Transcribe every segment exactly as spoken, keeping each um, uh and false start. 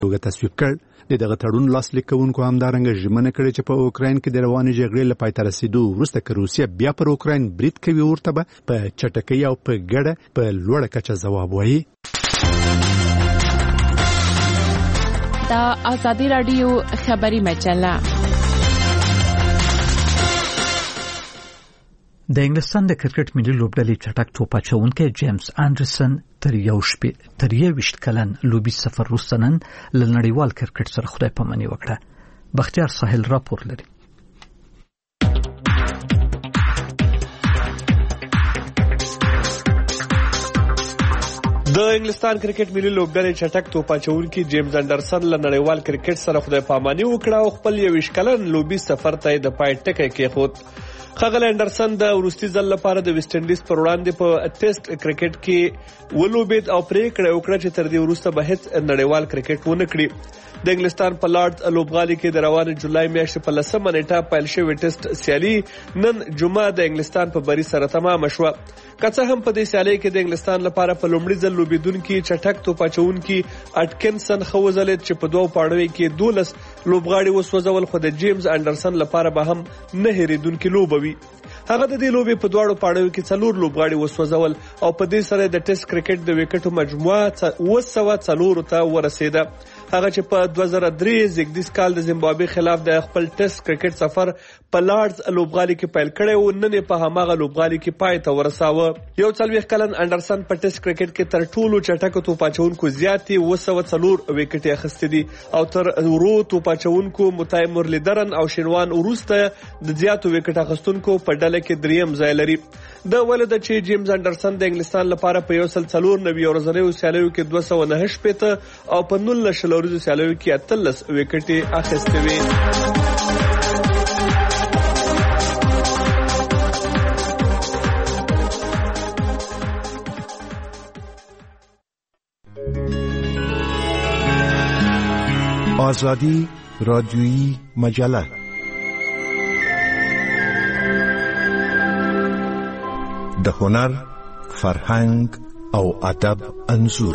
توګه تصویب کړ. د دغه تړون لاسلیک کوونکو همدارنګه ژمنه کړې چې په اوکراین کې د روانې جګړې له پای ته رسیدو وروسته که روسیه بیا پر اوکراین برید کوي ورته به په چټکۍ او په ګډه په لوړه کچه ځواب وایي. دا آزادی رادیو خبری مجله. د انګلستان د کرکټ ملي لوبډلې چټک توپ اچوونکی جیمز انډرسن تر یو شپې تر یوویشت کلن لوبي سفر وروسته نن له نړیوال کرکټ سره خدای پاماني وکړه. بختیار ساحل راپور لري. د انګلستان کرکټ ملي لوبډلې چټک توپ اچوونکی جیمز انډرسن له نړیوال کرکټ سره خدای پاماني وکړه او خپل یوویشت کلن لوبي سفر ته د پای ټکی کېښود. ښاغلی انډرسن د وروستي ځل لپاره د ویسټ انډیز پر وړاندې په ټیسټ کرکټ کې ولوبېد او پرېکړه وکړه چې تر دې وروسته به هیڅ نړیوال کرکټ ونه کړي. د انګلستان په لارډز لوبغالي کې د روانې جولای میاشتې په لسمه نیټه پیل شوې ټیسټ سیالي نن جمعه د انګلستان په بری سره تمامه شوه. که څه هم په دې سیالۍ کې د انګلستان لپاره په لومړي ځل لوبېدونکي چټک توپ اچوونکي اټکنسن ښه وځلېد چې په دوو پاړیو کې دولس لوبغاړي وسوځول، خو د جیمز انډرسن لپاره به هم نه هېرېدونکې لوبه وي. هغه د دې لوبې په دواړو پاړیو کې څلور لوبغاړي وسوځول او په دې سره د ټیسټ کرکټ د وکټو مجموعه اوه سوه څلورو ته ورسېده. هغه چې په دوه زره درې زیږدیز کال د زیمبابوې خلاف د خپل ټیسټ کرکټ سفر په لارډز لوبغالي کې پیل کړی و، نن یې په هماغه لوبغالي کې پای ته ورساوه. یو څلوېښت کلن انډرسن په ټیسټ کرکټ کې تر ټولو چټکو توپ اچوونکو زیاتې اوه سوه څلور وکټې اخیستې دي او تر ورو توپ اچوونکو متای مرلیدرن او شینوان وروسته د زیاتو وکټ اخیستونکو په ډله کې دریم ځای لري. د ولده چې جیمز انډرسن د انګلستان لپاره په یو سل څلور نوي ورځنیو سیالیو کې دوه سوه نهه شپېته او په نولس شلوریزو سیالیو کې اتلس وکټې اخیستې وې. آزادی رادیویی مجله د هنر، فرهنګ او ادب انځور.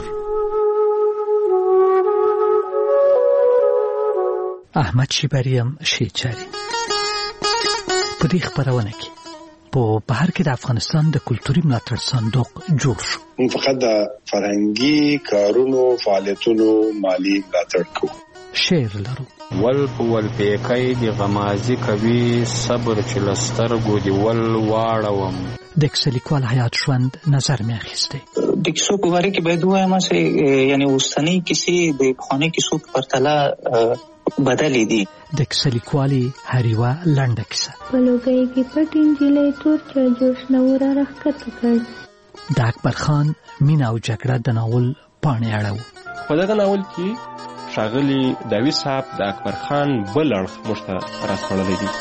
احمد شیبریم شیچاری په دې خبرونه کې په بهر کې د افغانستان د کلتوري ملاتړ صندوق جوړ شو. موږ فقط د فرهنګي کارونو فعالیتونو مالی ملاتړ کوو. شعر لرو. ول په ول پیکای دی غمازی کوي صبر چې لسترګو دی ول واړوم. د کیسه لیکوال حیات ژوند نظر مې اخیسته. د کیسو په باره کې باید ووایم چې یعنی اوسنۍ کیسې د پخوانۍ کیسو په پرتله بدلې دي. د کیسه لیکوالي هریوه لنډه کیسه. په لوګۍ کې پټ نجلۍ تور چا جوش نور راښکته کړ. د اکبر خان مینا او جګړه د ناول پاڼې اړه. په دغه ناول کې ښاغلي داوود صاحب د اکبر خان بل اړخ موږ ته راسپړلی دي.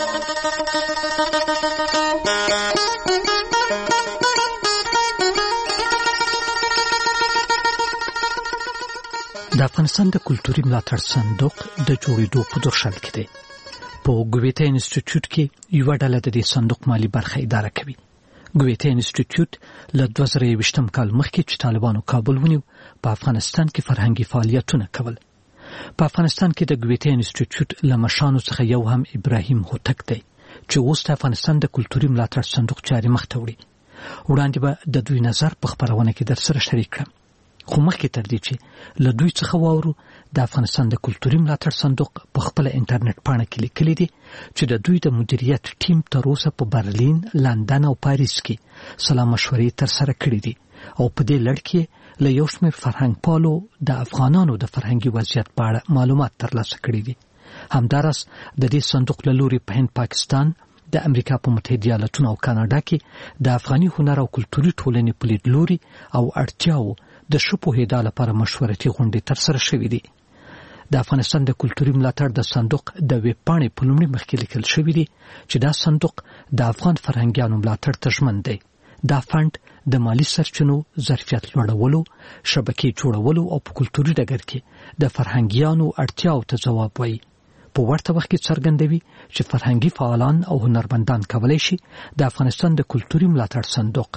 د افغانستان د کلتوري ملاتړ صندوق د جوړېدو په درشل کې دی. په ګویته انسټیټیوټ کې یوه ډله د دې صندوق مالی برخه اداره کوي. ګویته انسټیټیوټ له دوه زره یوویشتم کال مخکې چې طالبانو کابل ونیو په افغانستان کې فرهنګي فعالیتونه کول. په افغانستان کې د ګویته انسټیټیوټ له مشانو څخه یو هم ابراهیم هوتک دی چې اوس د افغانستان د کلتوري ملاتړ صندوق چارې مخ ته وړي. وړاندې به د دوی نظر په خپرونه کې درسره شریک کړم، خو مخکې تر دې چې له دوی څخه واورو د افغانستان د کلتوري ملاتړ صندوق په خپل انټرنیټ پاڼه کې لیکلي دي چې د دوی د مدیریت ټیم تر اوسه په برلین، لندن او پاریس کې سلا مشورې تر سره کړې دي او په دې لړ کې له یو شمېر فرهنګ پالو د افغانانو د فرهنګي وضعیت په اړه معلومات ترلاسه کړي دي. همداراز د دې صندوق له لوري په هند، پاکستان، د امریکا په متحده ایالاتونو او کاناډا کې د افغاني هنر او کلتوري ټولنې په لیدلوري او اړتیاو د ښه پوهېدا لپاره مشورتي غونډې ترسره شوې دي. د افغانستان د کلتوري ملاتړ د صندوق د ویب پاڼې په لومړي مخ کې لیکل شوي دي چې دا صندوق د افغان فرهنګیانو ملاتړ ته ژمن دی. دا فند د مالی سرچینو ظرفیت لوړولو، شبکې جوړولو او په کلتوري ډګر کې د فرهنګیانو اړتیاو ته ځواب وایي. په ورته وخت کې څرګندوي چې فرهنګي فعالان او هنرمندان کولی شي د افغانستان د کلتوري ملاتړ صندوق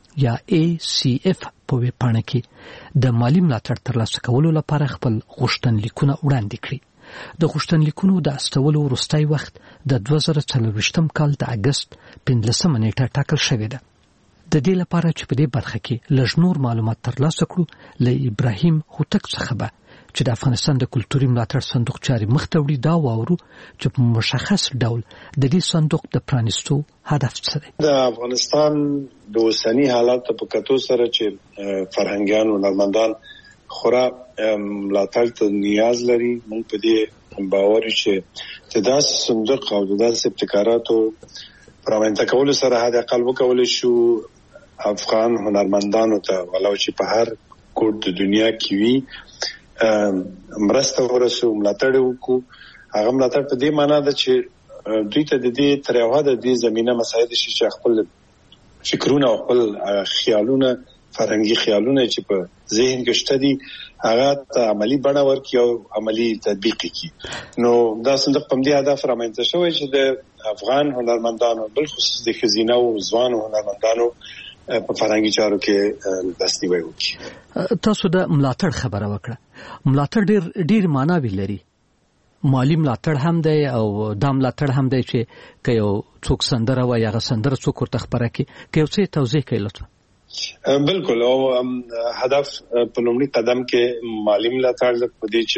یا ای سی اف په ویب پاڼه کې د مالی ملاتړ ترلاسه کولو لپاره خپل غوښتنلیکونه وړاندې کړي. د غوښتنلیکونو د استولو وروستی وخت د دوه زره څلوېښتم کال د اګست پنځلسمه نیټه ټاکل شوې ده. د دې لپاره چې په دې برخه کې لږ نور معلومات ترلاسه کړو له ابراهیم هوتک څخه به چې د افغانستان د کلتوري ملاتړ صندوق چاري مخته وړي دا واورو چې په مشخص ډول د دې صندوق د پرانیستو هدف څه دی. د افغانستان د اوسنی حالات په کتو سره چې فرهنګیان او هنرمندان خورا ملاتړ ته نیاز لري، موږ په دې باور چې چې دا صندوق او د داسې ابتکاراتو پرمختګ کول سره هدا اقل وکول شو افغان هنرمندانو ته ولو چې په هر کوټ د دنیا کې وي مرسته ورسو ملاتړ وکړو. هغه ملاتړ په دې معنی ده چې دوی ته د دې تر یو حده د زمينه مساعد شي چې خپل فکرونه او خپل خیالونه فرهنګي خیالونه چې په ذهن کې شته دي هغه ته عملی بڼه ورکړي او عملی تطبیق کړي. نو دا صندوق په دې هدف رامنځته شوی چې د افغان هنرمندانو بل خصوص د خزینه او ځوان هنرمندانو په فرهنګي چارو کې دستنیوي وکړي. تاسو د ملاتړ خبره وکړه. ملاتړ ډیر ډیر معنی لري. مالی ملاتړ هم دی او د ملاتړ هم دی چې که یو څوک سندره وایي هغه سندره څوک ورته خبره کړي. که یو څه توضیح کوي لطفا. بالکل او هدف په لومړي قدم کې مالی ملاتړ په دې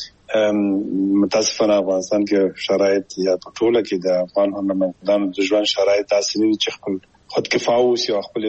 چې متاسفانه افغانستان کې شرایط یا په ټوله کې د افغان هنرمندانو د ژوند شرایط داسې دي چې خپل خود کفا اوسي او خپل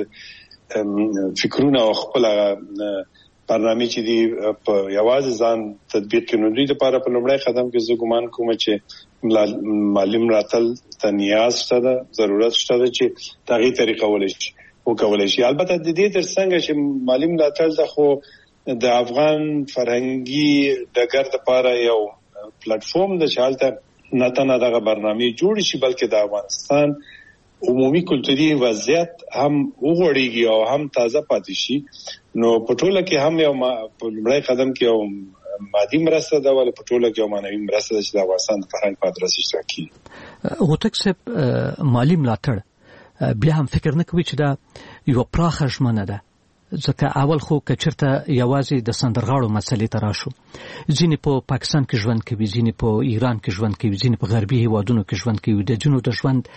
فکرونه او خپل برنامه چې دی په یوازې ځان تطبیق کړي. دوی لپاره په لومړی قدم کې زه ګمان کوم چې مالی ملاتړ ته نیاز شته، ضرورت شته چې دغه طریقه ولشي وکولای شي. البته د دې ترڅنګ چې مالی ملاتړ د خو د افغان فرهنګي دګر لپاره یو پلیټ فارم د چالتہ نه تنه دغه برنامه جوړ شي بلکې د افغانستان عمومي کلتوري وضعیت هم وګړيږي او هم تازه پاتې شي. نو په ټوله کې هم یو په لومړی قدم کې یو مادي مرسته ده ول په ټوله کې یو معنوي مرسته ده چې د افغانستان د فرهنګ په ادرس اشتراک کوي. هوتک صاحب مالی ملاتړ بیا هم فکر نه کوي چې دا یو پراخه ژمنه ده، ځکه اول خو کچرته یوازې د سندرغاړو مسلې ته راشو. ځینې په پاکستان کې ژوند کوي، ځینې په ایران کې ژوند کوي، ځینې په غربي هیوادونو کې ژوند کوي. د ځینو د ژوند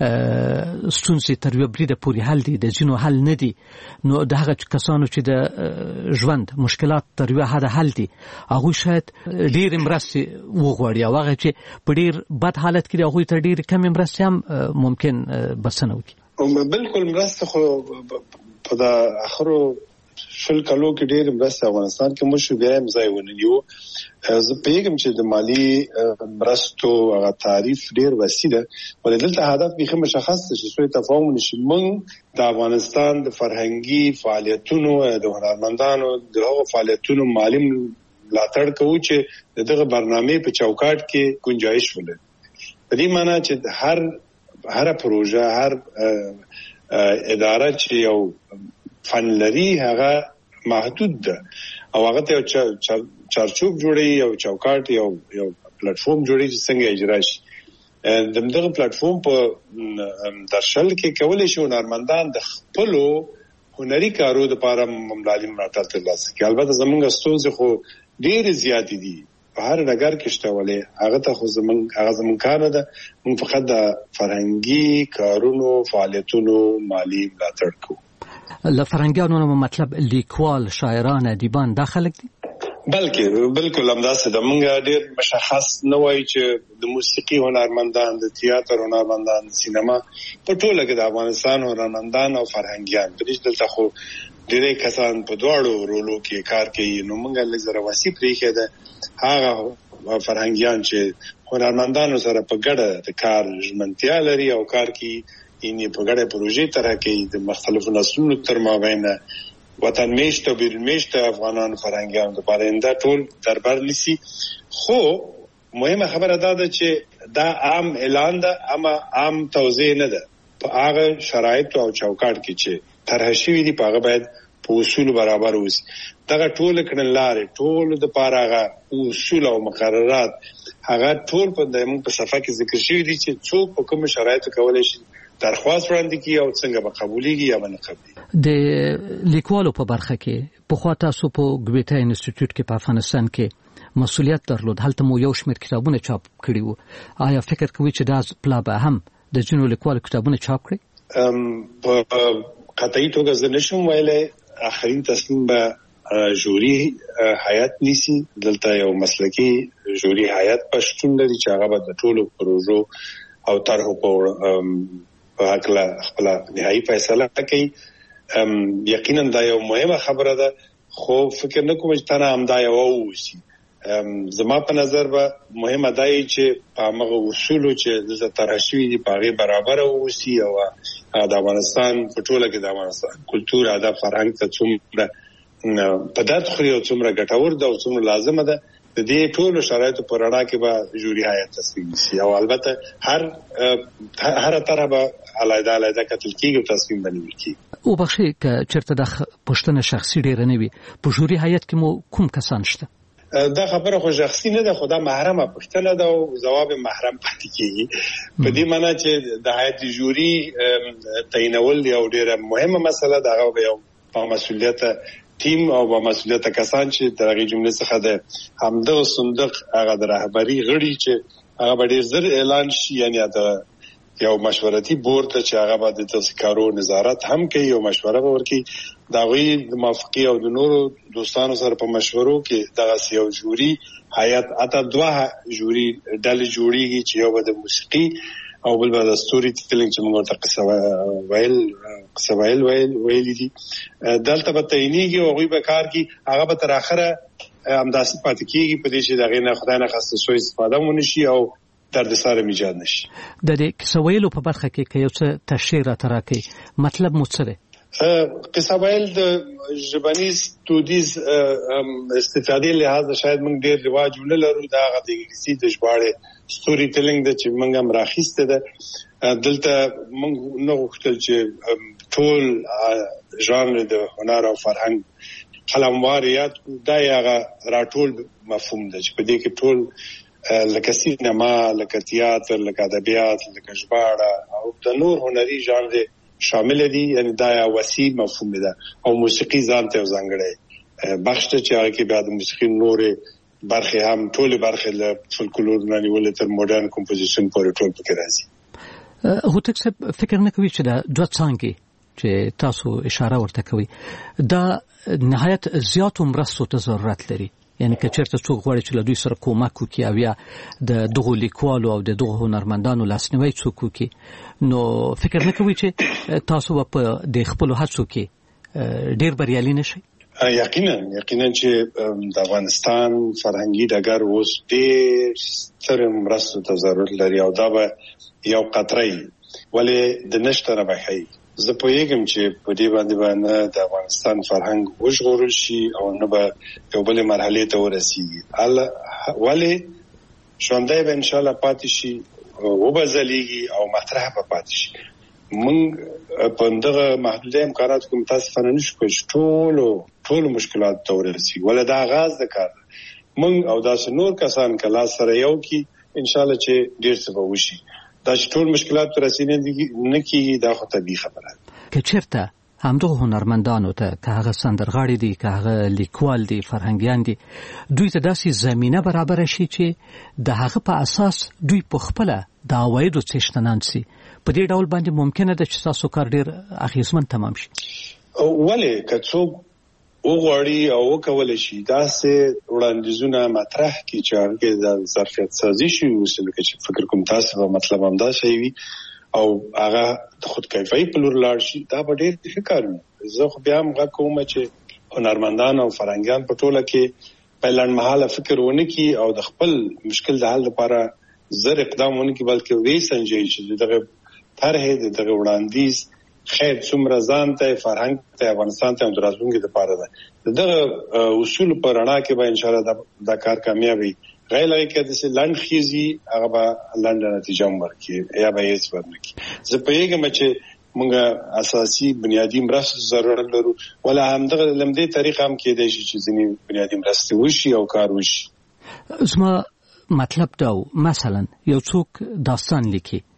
ستونزې تر یوه بریده پورې حل دي، د ځینو حل نه دي. نو د هغه کسانو چې د ژوند مشکلات تر یوه حده حل دي هغوی شاید ډېرې مرستې وغواړي او هغه چې په ډېر بد حالت کې دي هغوی ته ډېرې کمې مرستې هم ممکن بسنه وکړي. بالکل مرسته خو په د اخرو شل کلو کې ډېر مرسته افغانستان کې مشو بیا هم ځای ونیو. زه پیغام چې د مالی مرستو هغه تعریف ډېر وسیع ده ولې دلته هدف به مشخص دی چې سوی تفاهم نشي. موږ د افغانستان د فرهنګي فعالیتونو د هنرمندانو د هغو فعالیتونو مالی ملاتړ کوو چې دغه برنامه په چوکاټ کې گنجائش ولري. په دې معنی چې هر هر پروژه هر اداره چې یو فن لري هغه محدود ده او هغه ته چارچوب جوړي یو چوکاټ یو یو پلیټ فارم جوړي چې څنګه اجرا شي. دغه پلیټ فارم په درشل کې کولای شي هنرمندان د خپل هنري کارو لپاره مالی ملاتړ ترلاسه کړي. البته زمونږ ستونزې خو ډېرې زیاتې دي په هر ډګر کې شته ولې هغه ته خو زمونږ هغه زمونږ کار ده. موږ فقط د فرهنګي کارونو فعالیتونو مالی ملاتړ کوو. له فرهنګیانو مطلب لیکوال، شاعران، ادیبان دا خلک دي؟ بلکې بالکل همداسې ده. موږ ډېر مشخص نه وایو چې د موسیقي هنرمندان، د تیاتر هنرمندان، د سینما په ټوله کې د افغانستان هنرمندان او فرهنګیان په دلته خو ډېری کسان په دواړو رولو کې کار کوي. نو موږ لږ زره وسیع پرېښې ده هغه فرهنګیان چې هنرمندانو سره په ګډه د کار ژمنتیا لري او کار کوي یعنې په ګډه پروژې طرح کوي د مختلفو نسلونو تر مابین وطن میشت او بیرون میشت افغانانو فرهنګیانو لپاره دا ټول دربار نیسي. خو مهمه خبره دا ده چې دا عام اعلان ده اما عام توضیح نه ده. په هغه شرایط او چوکاټ کې چې طرح شوي دي په هغه باید په اصول برابر اوسي. دغه ټول کړنلارې ټول د پاره هغه اصول او مقررات هغه ټول په دمو په صفحه کې ذکر شوي دي چې څوک په کوم شرایطو کولای شي درخواست وړاندې کی او څنګه به قبولېږي یا به نه قبولېږي. د لیکوالو په برخه کې په خوا تاسو په ګویتا انسټیټیوټ کې په افغانستان کې مسؤلیت درلود، هلته مو یو شمېر کتابونه چاپ کړي وو. آیا فکر کوئ چې دا پلا به هم د ځینو لیکوالو کتابونه چاپ کړي؟ په قطعي توګه زه نشم ویلی. آخرین تصمیم به جوري هیئت نیسي. دلته یو مسلکي جوري هیئت پښتون لري چې هغه به د ټولو پروژو او طرحو په هکله خپل نهایي فیصله کوي. یقینا دا یو مهمه خبره ده، خو فکر نه کوم چې تنه همدا یو ووسی. زما په نظر به مهمه دا وي چې په هغه اصولو چې دلته طرح شوي دي په هغې برابر واوسي او د افغانستان په ټوله کې د افغانستان کلتور، ادب، فرهنګ ته څومره په درد خوري او څومره ګټور ده او څومره لازمه ده، د دې ټولو شرایطو په رڼا کې به جوري هیئت تصمیم نیسي. او البته هر هر طرح به علیحده علیحده کتل کېږي او تصمیم به نیول کېږي. وبخښئ که چېرته دا پوښتنه شخصي ډېره نه وي، په جوري هیئت کې مو کوم کسان شته؟ دا خبره خو شخصي نه ده، خو دا محرمه پوښتنه ده او ځواب محرم پاتې کېږي. په دې معنی چې د هیئت جوري تعینول یو ډېره مهمه مسله ده. هغه به یو با مسؤلیته ټیم او با مسؤلیته کسان چې د هغې جملې څخه د همدغه صندوق هغه د رهبري غړي چې هغه به ډېر زر اعلان شي، یعنې د یو مشورتي بورډ ته چې هغه به د داسې کارو نظارت هم کوي او مشوره به ورکوي. د هغوی د موافقې او د نورو دوستانو سره په مشورو کې دغسې یو جوري هیئت حتی دوه جوري ډلې جوړېږي چې یو به د موسیقي او بل به د ستوري ټیلینګ چې موږ ورته قصه ویل قصه ویل ویلي دي، دلته به تعینېږي او هغوی به کار کوي. هغه به تر اخره همداسې پاتې کېږي په دې چې د هغې نه خدای نخواسته سوء استفاده ونه شي او دردسر ایجاد نشي. د دې قصه ویلو په برخه کې که یو څه تشریح راته راکړئ، مطلب مو څه دی؟ قصه ویل د ژبنیز دودیز استفادې لحاظه شاید موږ ډېر رواج ونه لرو. دا هغه د انګلیسي د ژباړې ستوري ټیلینګ ده چې موږ هم راخیستې ده. دلته موږ نه غوښتل چې ټول ژانر د هنر او فرهنګ قلموار یاد کړو. دا یې هغه راټول مفهوم ده چې په دې کې ټول لکه سینما، لکه تیاتر، لکه ادبیات، لکه ژباړه او د نور هنري ژانر شامل دي. یعنی دا یو وسیع مفهوم ده او موسیقي ځان ته ځانګړی بخش ته چې هغه کې بیا د موسیقي نورې برخې هم ټولې برخې له فولکلور نه نیولې تر موډرن کمپوزیشن پورې ټول پکې راځي. هوتک صاحب فکر نه کوي چې دا دوه څانګې چې تاسو اشاره ورته کوي دا نهایت زیاتو مرستو ته ضرورت لري؟ یعنی که چېرته څوک غواړي چې له دوی سره کومک وکړي او یا د دغو لیکوالو او د دغو هنرمندانو لاسنیوی څوک وکړي، نو فکر نه کوي چې تاسو به په د خپلو هڅو کې ډېر بریالي نشئ؟ یقینا یقینا چې د افغانستان فرهنګي ډګر اوس ډېر سترې مرستو ته ضرورت لري او دا به یو قطره وي، ولې د نشته نه به ښایي. زه پوهېږم چې په دې باندې به نه د افغانستان فرهنګ وژغورل شي او نه به یو بلې مرحلې ته ورسېږي، ولې ژوندی به انشاءالله پاتې شي، وبه ځلیږي او مطرح به پاتې شي. موږ په دغه محدوده امکاناتو کې متاسفانه نشو کولی چې ټولو ټولو مشکلاتو ته ورسېږو، ولې دا آغاز د کار ده. موږ او داسې نور کسان که لاس سره یو کړي انشاءالله چې ډېر څه به وشي. دا چې ټول مشکلات ته رسېدل نه کېږي دا خو طبیعي خبره ده. که چېرته همدغه هنرمندانو ته که هغه سندرغاړي دي که هغه لیکوال دي فرهنګیان دي دوی ته داسې زمینه برابره شي چې د هغه په اساس دوی په خپله د عوایدو څښتنان سي، په دې ډول باندې ممکنه ده چې تاسو کار ډېر اغېزمن تمام شي؟ ولې که څوک وغواړي او وکولی شي داسې وړاندیزونه مطرح کړي چې هغه د ظرفیت سازي شي اوسي، لکه چې فکر کوم تاسو به مطلب همدا شی وي او هغه د خودکفایي په لور لاړ شي، دا به ډېر ښه کار وي. زه خو بیا هم غږ کوم چې هنرمندان او فرهنګیان په ټوله کې په لنډمهاله فکر ونه کړي او د خپل مشکل د حل لپاره زر اقدام ونه کړي، بلکې ویې سنجوي چې دغه طرحې د دغه وړاندیز خیر څومره ځان ته فرهنګ ته افغانستان ته د راتلونکي لپاره ده. دغه اصول په رڼا کې به انشاءالله دا کار کامیاب وي. غیر لري کې د لنډ خيزي هغه به لنډه نتیجه ورکړي یا به هیڅ ورنکړي. زه پوهېږم چې موږ اساسي بنیادی مرستو ضرورت لرو، ولا هم دغه لمدې طریقه هم کېدای شي چې ځینې بنیادی مرستې وشي او کار وشي. زما مطلب دا مثلا یو څوک داستان لیکي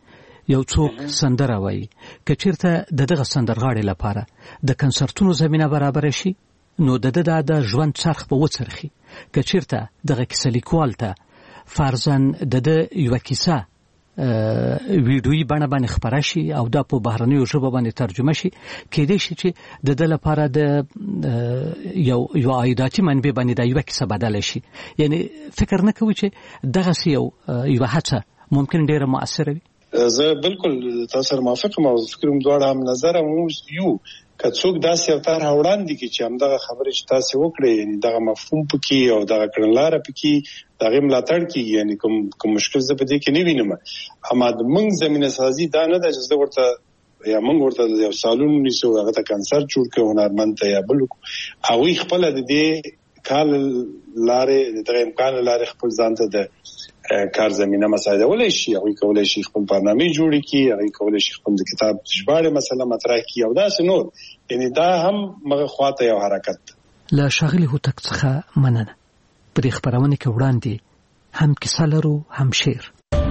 یو څوک سندره وایي، که چیرته د دغه سندرغاړي لپاره د کنسرتونو زمینه برابر شي نو د ده د ژوند څرخ به وڅرخي. که چیرته دغه کیسه لیکوال ته فرضاً د ده یوه کیسه ویډیویي بڼه باندې خپره شي او دا په بهرنیو ژبو باندې ترجمه شي، کېدای شي چې د ده لپاره د یو یو عایداتي منبع باندې دا یوه کیسه بدله شي. یعنی فکر نه کوي چې دغسې یو یوه هڅه ممکن ډېره مؤثره وي؟ زه بالکل تاسو سره موافق یم او فکر کوم دواړه هم نظر مو یو که څوک داسې یو طرح وړاندې کړي چې همدغه خبرې چې تاسو وکړئ، یعنی دغه مفهوم پکې او دغه کړنلاره پکې دغه ملاتړ کیږي، یعنی کوم کوم مشکل زه په دې کې نه وینم. اما د موږ زمينه سازي دا نه ده چې زه ورته یا موږ ورته یو سالون نیسو هغه ته کنسرت جوړ کړو هنرمند ته یا بل هغوی خپل د دې کال لارې د امکان لارې خپل ځان ته د کار زمينه مساعدولای شي، هغوی کولای شي خپل برنامه جوړ کړي، هغوی کولای شي خپل د کتاب ژباړه مثلا مطرح کړي او داسې نور. یعنی دا هم مغه خواته یو حرکت. له ښاغلي هوتک څخه مننه. په دې خپرونه کې وړاندې هم کیسه لرو هم شعر.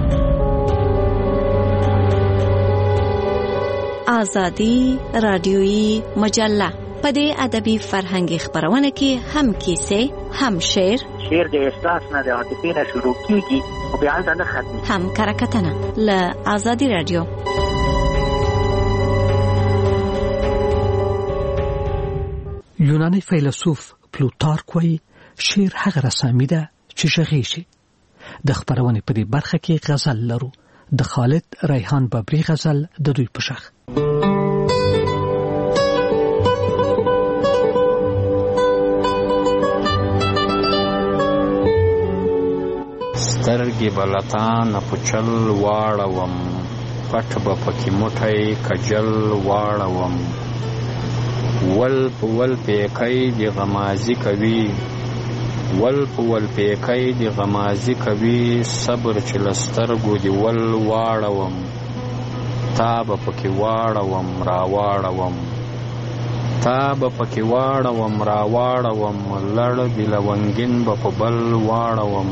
آزادی رادیویی مجله په دې ادبي فرهنګي خپرونه کې هم کیسه هم شعر. شعر د احساس نه د عاطفې نه شروع کیږي او بیا هلته نه ختمي. هم کرکټنه له آزادی رادیو. یونانی فیلسوف پلوتارک وایي شعر هغه رسامي ده چې غږیږي. د خپرونې په دې برخه کې غزل لرو، د خالد ریحان ببري غزل د دوی په شخ. سترګې بلتان پچل واړوم، پټ به پکې موټی کجل واړوم. ول په ول پیکی د غمازي کوي، ول په ول پیکی د غمازي کوي. صبر چې لسترګو دی ول واړوم، تا به پکې واړوم را واړوم، تا به پکې واړوم را واړوم. لړ د لونګین به په بل واړوم.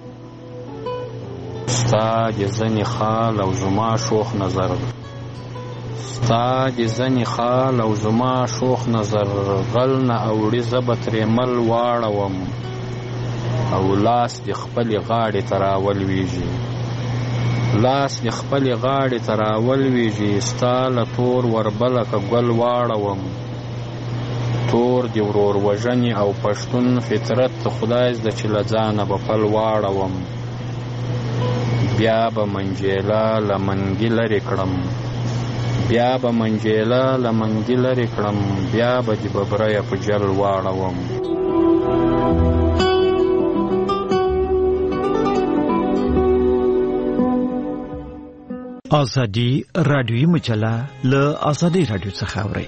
ستا د زنې خال او زما شوخ نظر، ستا د زنې خال او زما شوخ نظر. غل نه اوړي زه به ترې مل واړوم، او لاس د خپلې غاړې ته راولویږي، لاس د خپلې غاړې ته راولویږي. ستا له تور وربله که ګل واړوم، تور د ورور وژنې او پښتون فطرت خدای زده چې له ځانه به پل واړوم. بیا به منجیله له منګي لرې کړم، بیا به منجیله له منګي لرې کړم. بیا به د ببریه په جل واړوم. آزادی رادیویی مجله له آزادی رادیو څخه اورئ.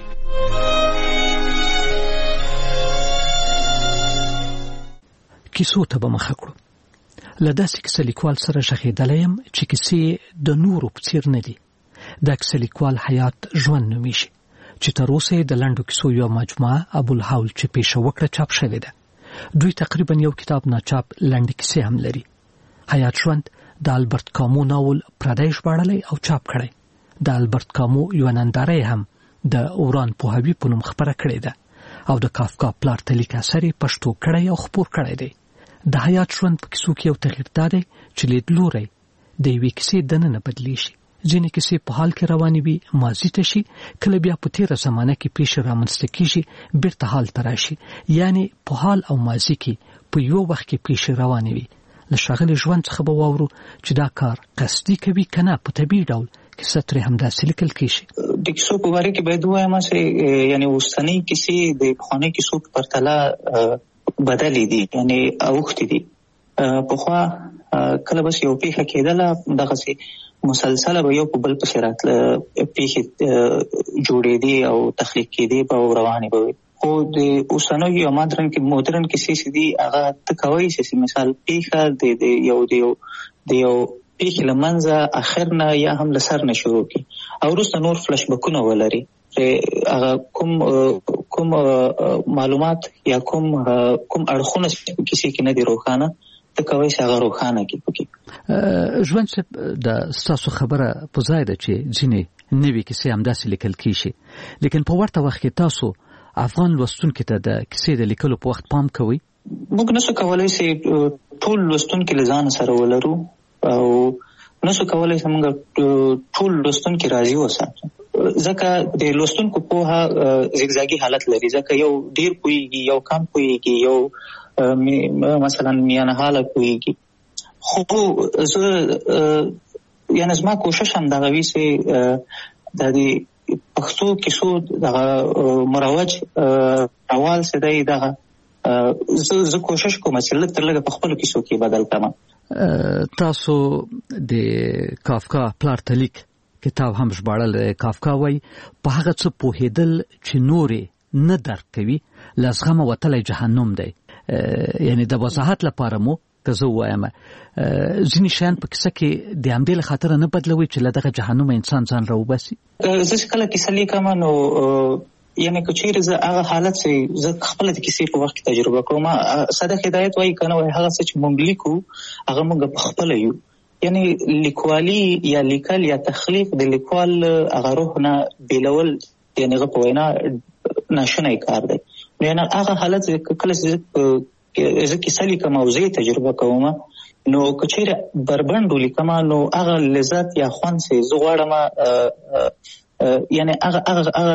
کیسو ته به مخه کړو. له داسې کیسه لیکوال سره غږېدلی یم چې کیسې د نورو په څېر نه دي. دا کیسه لیکوال حیات ژوند نومیږي چې تر اوسه یې د لنډو کیسو یوه مجموعه ابوالهول چې پیشه وکړه چاپ شوې ده. دوی تقریبا یو کتاب ناچاپ لنډې کیسې هم لري. حیات ژوند د البرت کامو ناول پردی ژباړلی او چاپ کړی. د البرت کامو یوه ننداره هم د اوران پوهاوي په نوم خپره کړې ده او د کافکا پلار ته لیک اثر یې پښتو کړی او خپور کړی دی. د حیات ژوند په کیسو کې یو تغییر دا دی چې لیدلوری د یوې کیسې دننه بدلیږي. ځینې کیسې په حال کې روانې وي ماضي ته شي، کله بیا په تېره زمانه کې پیښې رامنځته کېږي بیرته حال ته راشي. یعنې په حال او ماضي کې په یو وخت کې پیښې روانې وي. له ښاغلي ژوند څخه به واورو چې دا کار قصدي کوي که نه په طبیعي ډول کیسه ترې همداسې لیکل کېږي. د کیسو په باره کې باید ووایم چې یعنې اوسنۍ کیسې د پخوانۍ کیسو په پرتله بدلې دي، یعنې اوښتې دي. پخوا کله بس یو پیښه کېدله دغسې مسلسله به یو په بل پسې راتله، پیښې جوړېدې او تخلیق کېدې به او روانې به وي. خو د اوسنیو یا مدرن کې مدرن کیسې چې دي هغه ته کوی چې مثال پیښه د یو د یو د یو پیښې له منځه اخر نه یا هم له سر نه شروع کړي او وروسته نور فلش بکونه ولري. هغه کوم کوم معلومات یا کوم کوم اړخونه کیسې کې نه دي روښانه ته کوی چې هغه روښانه کړي پکې. ژوند د ستاسو خبره په ځای ده چې ځینې نوې کیسې همداسې لیکل کیږي، لیکن په ورته وخت کې تاسو افغان لوستونکو ته د کیسې د لیکلو په وخت پام کوئ؟ موږ نشو کولای چې ټول لوستونکي له ځان سره ولرو او نشو کولای چې موږ ټول لوستونکي راضي وساتو، ځکه د لوستونکو پوهه زیګزاګي حالت لري، ځکه یو ډیر پوهیږي، یو کم پوهیږي، یو مثلا میانه حاله پوهیږي. خو زه یعنی زما کوشش هم دغه وی چې د دې پښتو کیسو دغه مروج اول څه دی دغه زه زه کوشش کوم چې لږ تر لږه په خپل کیسو کې بدل کړم. تاسو د کافکا پلارتلیک کتاب هم ژباړل، کافکا وایي په هغه څه پوهېدل چې نورې نه درک کوي لازغمه وتلی جهنم دی. یعنی د وضاحت لپاره مو که زه ووایم ځینې شیان په کیسه کې د همدې له خاطره نه بدلوي چې له دغه جهنمه انسان ځان راوباسي. زه چې کله کیسه لیکم نو یعنی که چیرې زه هغه حالت چې زه خپله د کیسې په وخت کې تجربه کوم، صدق هدایت وایي که نه وایي هغه څه چې موږ لیکو هغه موږ په خپله یو. یعنی لیکوالي یا لیکل یا تخلیق د لیکوال هغه روح نه بیلول یعنی هغه په وینا ناشونی کار دی. یعنی هغه حالت کله چې زه کیسه لیکم او زه تجربه کوم نو که چیرې بربنډ ولیکم نو هغه لذت یا خوند چې زه غواړم یعنی هغه هغه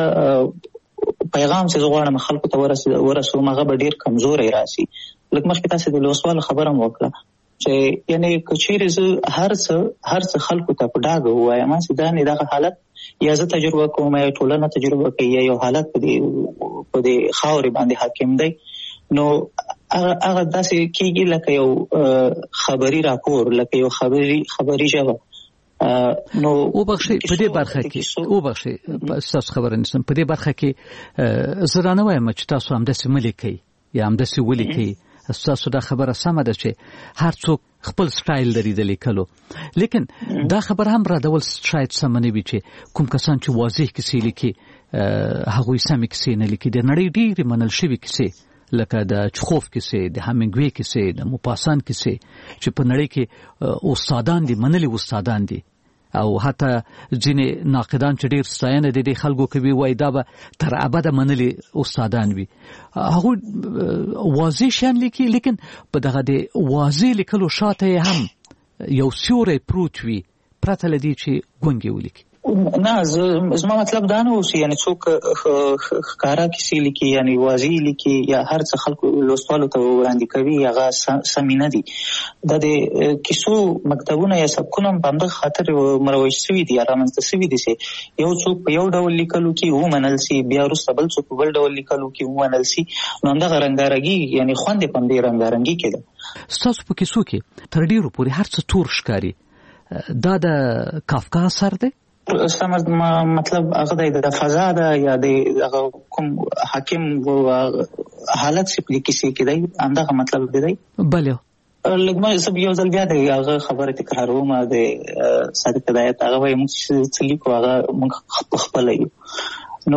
پیغام چې زه غواړم خلکو ته ورسوم هغه به ډېر کمزوری راسي. لکه مخکې تاسې د لوستوالو خبره م وکړه چې یعنی که چیرې زه هر څه هر څه خلکو ته په ډاګه ووایم چې دا نه دغه حالت یا زه تجربه کوم یا ټولنه تجربه کوي یا یو حالت په دې په دې خاورې باندې حاکم دی نو هغه داسې کېږي لکه یو خبري راپور، لکه یو خبري خبري ژبه. نو وبخښئ په دې برخه کې وبخښئ ستاسو خبره نیسم په دې برخه کې زه را نه وایم چې تاسو همداسې مه لیکئ یا همداسې ولیکئ. ستاسو دا خبره سمه ده چې هر څوک خپل سټایل لري د لیکلو، لیکن دا خبره هم را ډول شاید سمه نه وي چې کوم کسان چې واضح کیسې لیکي هغوی سمې کیسې نه لیکي. د نړۍ ډېرې منل شوي کیسې لکه د چخوف کیسې، د همینګوی کیسې، د موپاسان کیسې چې په نړۍ کې استادان دي، منلي استادان دي، او حتی ځینې ناقدان چې ډېر ستاینه د دې خلکو کوي وایي دا به تر ابده منلي استادان وي. هغوی واضح شیان لیکي، لیکن په دغه د واضح لیکلو شاته یې هم یو سیوری پروت وي پرته له دې چې ګونګې ولیکي. نه زما مطلب دا نه و چې یعنی څوک ښکاره کیسې لیکي یعنی واضح لیکي یا هر څه خلکو لوستوالو ته وړاندې کوي هغه سمې نه دي. دا د کیسو مکتبونه یا سبکونه په همدغه خاطر مروج شوي دي یا رامنځته شوي دي چې یو څوک په یو ډول لیکلو کې ومنل سي، بیا وروسته بل څوک په بل ډول لیکلو کې ومنل سي، نو همدغه رنګارنګي یعنی خوند یې په همدې رنګارنګي کې ده. ستاسو په کیسو کې تر ډېرو پورې هر څه تور ښکاري، دا د کافکا اثر دی؟ سمز مطلب هغه د فضا ده یا د کوم حاکم حالت چې په کیسې کې دی همدغه مطلب دی. بله لږ ما زه یو ځل بیا د هغه خبره تکراروم د صادق هدایت هغه وایي موږ چې لیکو هغه موږ خپله یو. نو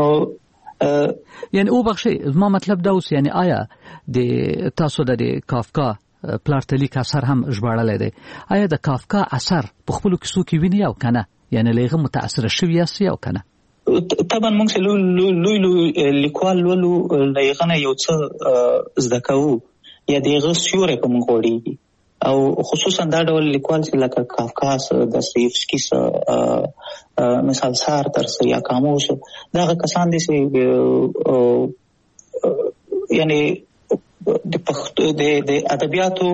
یعنی وبخښئ زما مطلب دا اوس یعنی آیا د تاسو د کافکا پلارتلیک اثر هم ژباړلی دی، آیا د کافکا اثر په خپلو کیسو کې ویني او که نه؟ یعنی له متاثر شوی یاست او کنه؟ طبعا موږ لوی لوی لیکوال ولو لغه نه یو څه زده کوو یا دغه سیوري په موږ وړي او خصوصا دا ډول لیکوال چې لکه کافکا، داستایفسکي، مثال سارتر یا کاموس، دا کسان دي چې یعنی د پښتو د ادبیاتو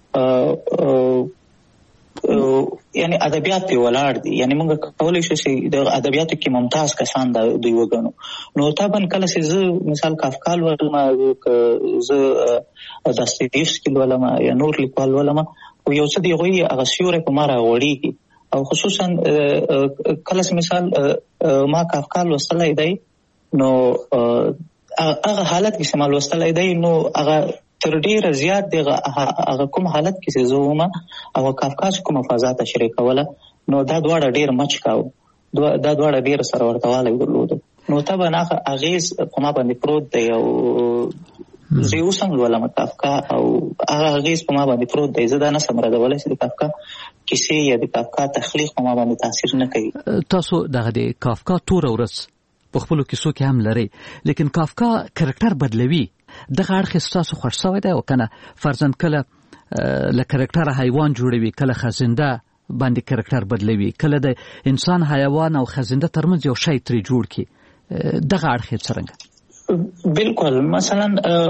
یعنی ادبیات په ولاړ دي، یعنی موږ کولای شو چې د ادبیاتو کې ممتاز کسان د دوی وګڼو. نو طبعا کله چې زه مثال کافکا ولوم، زه داستایفسکي ولوم یا نور لیکوال ولوم، او یو څه دی غوي هغه سیوري په ما راوړي او خصوصا کله چې مثال ما کافکا لوستلی دی نو هغه حالت کې سم لوستلی دی نو هغه تر ډیره زیات دغه هغه کوم حالت کې چې زه وم او کافکا کومه فضا تشریح کوله نو دا دواړه ډیر مچ کاوه، دا دواړه ډیر سره ورته والی درلود. نو طبعا هغه اغیز په ما باندې پروت دی او زه اوس هم لولم کافکا او هغه اغېز په ما باندې پروت دی. زه دا نه سم ردولی چې د کافکا کیسې یا د کافکا تخلیق په ما باندې تاثیر نه کوي. تاسو دغه د کافکا تور ورځ په خپلو کیسو کې هم لرئ، لیکن کافکا کرکټر بدلوي. دغه اړخ ستاسو خوښ شوی دی؟ او کنه فرضاً کله له کرکټره حیوان جوړوي، کله خزنده باندې کرکټر بدلوي، کله د انسان، حیوان او خزنده ترمنځ یو شی ترې جوړ کړي. دغه اړخ یې څرنګه؟ بالکل. مثلا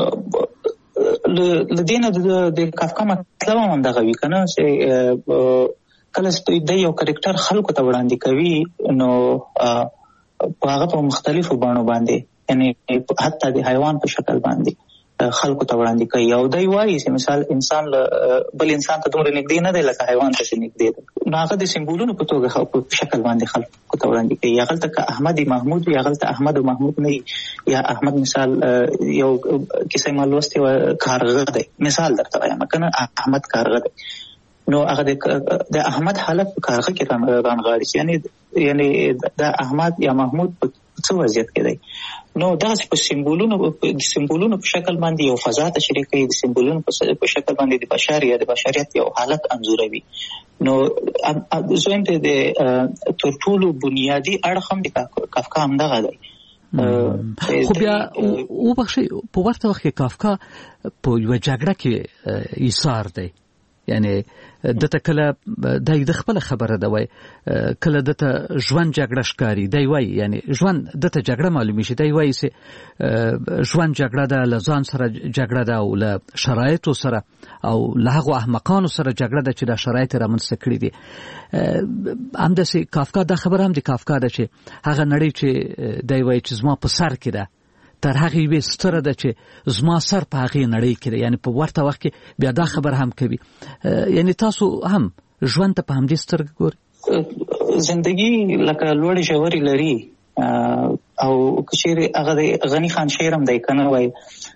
لدينا د کافکا مطلب هم دغه وی کنه چې کله چې د یو کرکټر خلکو ته وړاندې کوي نو هغه په مختلفو بڼو باندې، یعنی حتی د حیوان په شکل باندې خلکو ته وړاندې کوي. او دی وایي چې مثال انسان بل انسان ته دومره نږدې نه دی لکه حیوان ته چې نږدې دی، نو هغه د سمبولونو په توګه په شکل باندې خلکو ته وړاندې کوي. هغلته که احمد محمود وي، هغلته احمد او محمود نه، یا احمد مثال یو کیسه ما لوستې وه کارغه دی، مثال درته وایم کنه، احمد کارغه دی، نو هغه د احمد حالت په کارغه کې رانغاړي، یعنی یعنی د احمد یا محمود په څه وضعیت کې دی. نو دغه په سمبولونو د سمبولونو په شکل باندې یو فضا تشریح کوي، د سمبولونو په شکل باندې د بشر یا د بشریت یو حالت انځوروي. نو زویم ته د تر ټولو بنیادی اړخ هم د کافکا هم دغه دی. خو بیا وبخښئ، په ورته وخت کې کافکا په یوه جګړه کې ایثار دی، یعنی دته کله د خپل خبره ده وای، کله دته ژوند جګړه ښکاری دی وای، یعنی ژوند دته جګړه معلومی شي دی وای چې ژوند جګړه ده، له ځان سره جګړه ده او له شرایطو سره او له هغو احمقانو سره جګړه ده چې دا شرایط رامنځته کړي دي. همداسې کافکا دا خبره هم د کافکا ده چې هغه نړۍ چې دی وای چې زما په سر کې ده تر هغه یوې ستره ده چې زما سر په هغې نړۍ کې ده، یعنی په ورته وخت کې بیا دا خبر هم کوي. یعنی تاسو هم ژوند ته په همدې سترګه ګورئ؟ زندگی لکه لوړې ژورې لري، او که چیرې هغه د غني خان شعر هم دی که نه وایي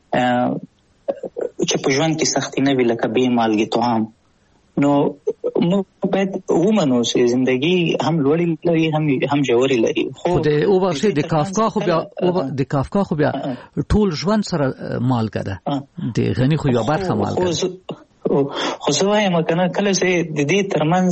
چې په ژوند کې سختي نه وي لکه بې مالګې طعام. نو موږ باید ومنو چې زندگی هم لوړې لري هم هم ژورې لري. خو د وبخښئ د کافکا خو بیا د کافکا خو بیا ټول ژوند سره مالګه ده، د غني خو یوه برخه مالګه ده. خو زه وایم که نه کله چې د دې ترمنځ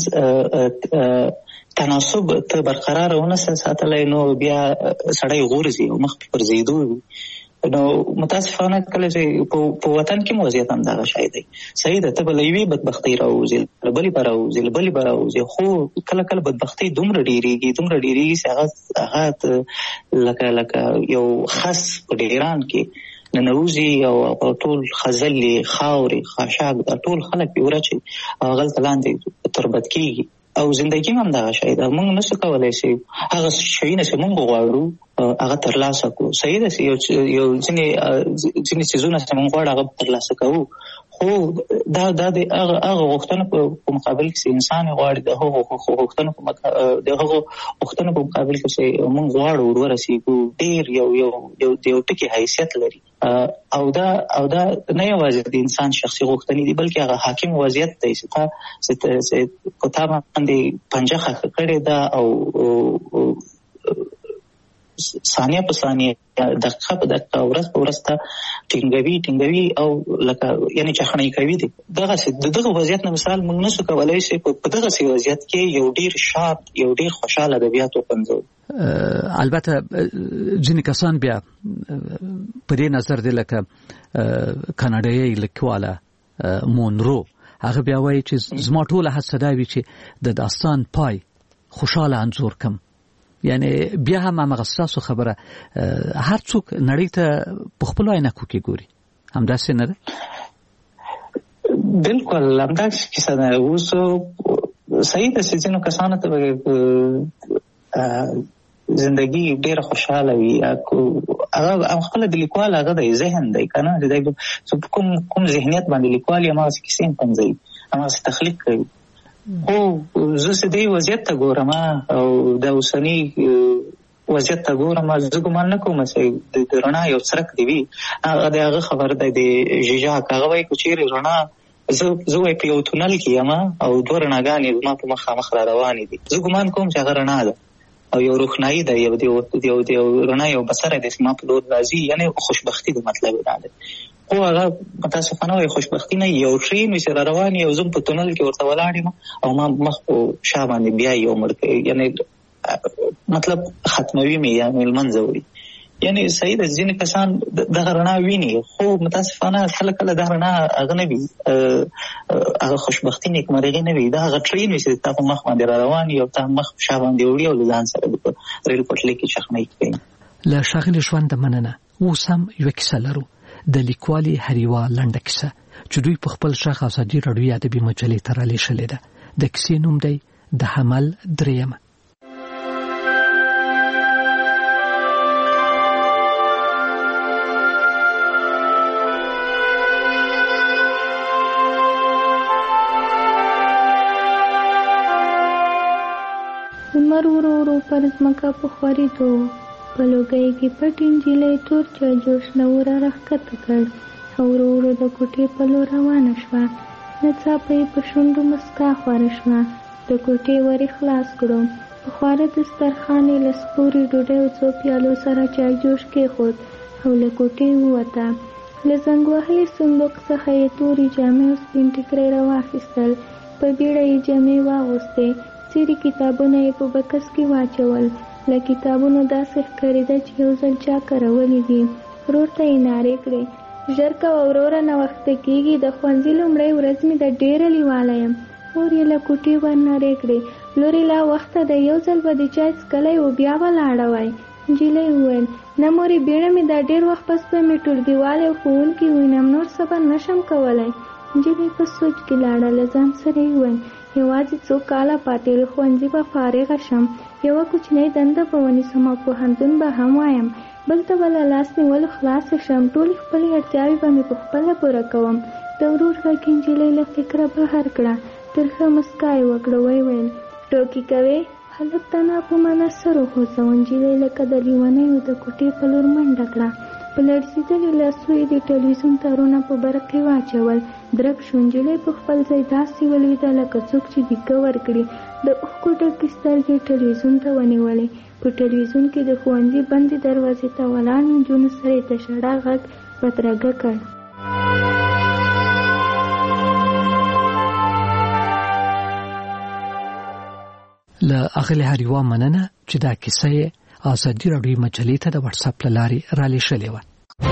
تناسب ته برقرار ونه ساتلی نو بیا سړی غورځي او مخ پر ځېدو وي. نو متاسفانه کله چې په وطن کې وضعیت هم دغه شی دی. صحیح ده، ته به له یوې بدبختۍ راوځې، له بلې به راوځې، له بلې به راوځې، خو کله کله بدبختۍ دومره ډېرېږي دومره ډېرېږي چې هغه هغه لکه لکه یو خس په ډېران کې ننوځي او ټول خزلې، خاورې، خاشاک، دا ټول خلک پرې ورچوي او هغلته لاندې تربت کېږي. او زندگی هم دغه شی ده، موږ نشو کولی چې هغه شیونه چې موږ غواړو هغه ترلاسه کړو. صحیح ده، یو یو ځینې ځینې څیزونه چې موږ غواړو هغه ترلاسه کوو، خو دا دا د هغه هغه غوښتنو په مقابل کې چې انسان غواړي د هغو غوښتنو په د هغو غوښتنو په مقابل کې چې موږ غواړو ورورسېږو ډېر یو یو یو یو ټکي حیثیت لري. او دا او دا نه یوازې د انسان شخصي غوښتنې دي بلکې هغه حاکم وضعیت دی چې تا چې په تا باندې پنجه خښه کړې ده او ثانیه په ثانیه، دقیقه په دقیقه، ورځ په ورځ ته ټینګوي ټینګوي او لکه یعنی چخڼۍ کوي دي. دغسې د دغه وضعیت نه مثال موږ نشو کولی چې په دغسې وضعیت کې یو ډېر شاد یو ډېر خوشحاله ادبیات وپنځوو. البته ځینې کسان بیا په دې نظر دی لکه کاناډایي لیکواله مونرو، هغه بیا وایي چې زما ټوله هڅه دا وي چې د داستان پای خوشحاله انځور کم. یعنی بیا هم همغه ستاسو خبره هر څوک نړۍ ته په خپلو عینکو کې ګوري، همداسې نه ده؟ بالکل همداسې کیسه ده. اوس صحیح ده چې ځینو کسانو ته زندگی ډېره خوشحاله وي، هغه خپله د لیکوال هغه دی ذهن دی که نه، کوم کوم ذهنیت باندې لیکوال یې هماغسې کیسې هم پنځوي، هماغسې تخلیق کوي. خو زه چې دې وضعیت ته ګورم او د اوسني وضعیت ته ګورم، زه ګمان نه کوم چې د رڼا یو څرک دی وي. هغه د هغه خبر دی د ژیژاک، هغه وایي که چېرې رڼا زه زه وایي په یو تونل کې یم او دوه رڼاګانې زما په مخامخ را روانې دي، زه ګمان کوم چې هغه رڼا ده او یو روښنایي ده، یو د یو رڼا یو بصره دی چې ما په لور راځي، یعنې خوشبختي د مطلب دا ده. خو هغه متاسفانه وي خوشبختي نه یو ټرین وي سره روان یو زم په تونل کې ورته ولاړ یم او ما مخ په شا باندې بیا یو مړ یعنی مطلب ختموي مې یعنی المنځ وړي یعنی صحیح د ځینې کسان دغه رڼا ویني خو متاسفانه کله کله دغه رڼا هغه نه وي هغه خوشبختي نیکمرغي نه وي دا هغه ټرین وي چې تا په مخ باندې را روان یو تا مخ شا باندې وړي او ځان سره د ریل پټلۍ کې چخمۍ کوي. له ښاغلي ژوند مننه. اوس هم یوه کیسه لرو د لیکوالې هریوا لنډه کیسه چې دوی په خپل ږغ ازادي راډیو ادبي مجلې ته رالیږلې ده. د کیسې نوم دی د حمل درېیمه. لمر ورو ورو پر ځمکه په خورېدو په لوګۍ کې پټ نجلۍ تور چاجوش نه ور راښکته کړ او ورو ورو د کوټې په لور روانه شوه. ناڅاپه یې په شونډو مسکا خوره شوه. د کوټې ور یې خلاص کړو. په خواره دسترخوان یې له سپورې ډوډۍ او څو پیالو سره چاجوش کېښود او له کوټې ووته. له زنګ وهلي صندوق څخه یې تورې جامې او سپین ټیکری راواخیستل. په بیړه یې جامې واغوستې. څیرې کتابونه یې په بکس کې واچول. له کتابونو داسې ښکارېده چې یو ځل چا کارولي دي. ورور ته یې نارې کړې ژر کوه وروره ناوخته کېږي د ښوونځي لومړۍ ورځ مې ده ډېره لیواله یم. مور یې له کوټې ور نارې کړې لورې لا وخته ده یو ځل به د چای څښلی و بیا به لاړه وای. نجلۍ وویل نه مورې بیړه مې دا ډېر وخت پس به مې ټولګیوالی او ښوونکي وینم نور څه به نشم کولی. نجلۍ په سوچ کې لاړه. له ځان سره یې وویل یوازې څو کاله پاتې له ښوونځي به فارغه شم یوه کوچنۍ دنده به ونیسم او پوهنتون به هم وایم بل ته به له لاس نیولو خلاصه شم ټولې خپلې اړتیاوې به مې پخپله پوره کوم. د ورور غږ نجلۍ له فکره بهر کړه. ترخه مسکا یې وکړه. ویې ویل ټوکې کوې؟ هلک ته ناپومانه سر وخوځاوه. نجلۍ لکه د لیونیو د کوټې په لور منډه کړه. په لړزېدلي لاسو یې د ټلویزیون تارونه په برق کې واچول. درب شو. نجلۍ په خپل ځای داسې ولوېده لکه څوک چې دیکه ورکړي. د اوښکو ډکې سترګې ټلویزیون ته ونیولې. په ټلویزیون کې د ښوونځي بندې دروازې ته ولاړ نجونو سره یې د ژړا غږ بدرګه کړ. له اغلې هریوا مننه چې دا کیسه یې ازادي راډیو مجلې ته د واتس اپ له لارې رالیږلې وه.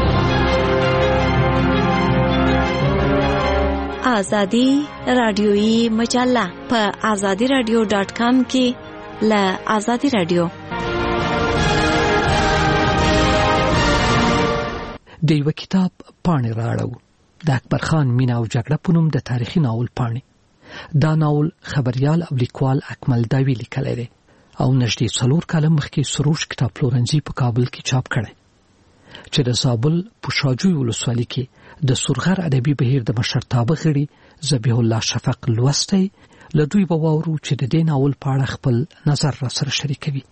ازادي راډیوي مجله په ازادي راډیو ډاټ کام کې له ازادي راډیو د یو کتاب پاڼې راړو د اکبر خان مینا او جګړه په نوم د تاریخي ناول پاڼې. دا ناول خبريال او لیکوال اکمل داوی لیکلی دی او نږدې څلور کاله مخکې سروش کتاب پلورنځي په کابل کې چاپ کړی چې د زابل په شاجوی ولسوالۍ کې د سورغر ادبي بهیر د مشرتابه غړي ذبیح الله شفق لوستی له دوی به واورو چې د دې ناول په اړه خپل نظر را سره شریکوي.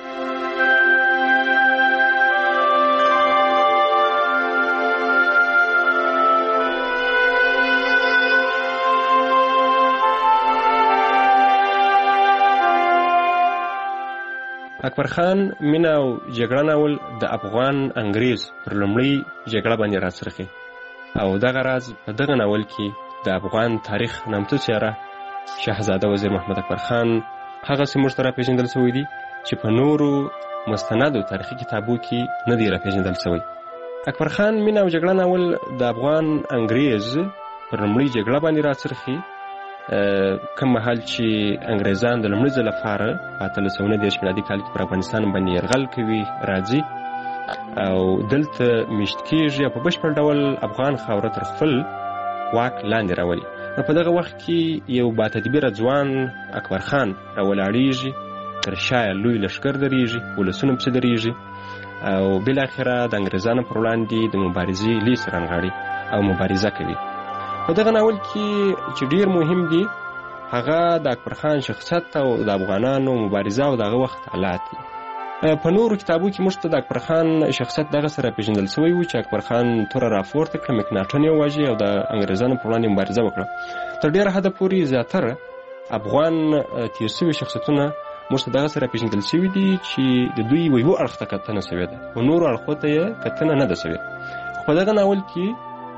اکبر خان مینا او جګړه ناول د افغان انګریز پر لومړی جګړه باندې راڅرخي او دغه راز په دغه ناول کې د افغان تاریخ نامتو څېره شهزاده وزیر محمد اکبر خان هغه سیمه سره پیژندل شوی دی چې په نورو مستندو تاریخي کتابو کې نه دی را پیژندل شوی. اکبر خان مینا او جګړه ناول د افغان انګریز پر لومړی جګړه باندې راڅرخي کوم مهال چې انګریزان د لومړي ځل لپاره په اتلس سوه دېرش میلادي کال کې پر افغانستان باندې یرغل کوي راځي او دلته میشت کېږي او په بشپړ ډول افغان خاوره تر خپل واک لاندې راولي. نو په دغه وخت کې یو باتدبیره ځوان اکبر خان راولاړېږي تر شا یې لوی لښکر درېږي ولسونه پسې درېږي او بالاخره د انګریزانو پر وړاندې د مبارزې لیس رانغاړي او مبارزه کوي. په دغه ناول کې چې ډیر مهم دي هغه د اکبر خان شخصیت او د افغانانو مبارزه او دغه وخت حالات دي. په نورو کتابو کې موږ ته د اکبر خان شخصیت دغه سره پیژندل شوی و چې اکبر خان توره راپورته کړه مکناټن یې وواژه او د انګریزانو پر وړاندې مبارزه وکړه. تر ډیره حده پورې زیاتره افغان تیر شوي شخصیتونه موږ ته دغه سره پیژندل شوي دي چې د دوی یو اړخ ته کتنه شوې ده او نورو اړخو ته یې کتنه نه ده شوې. خو په دغه ناول کې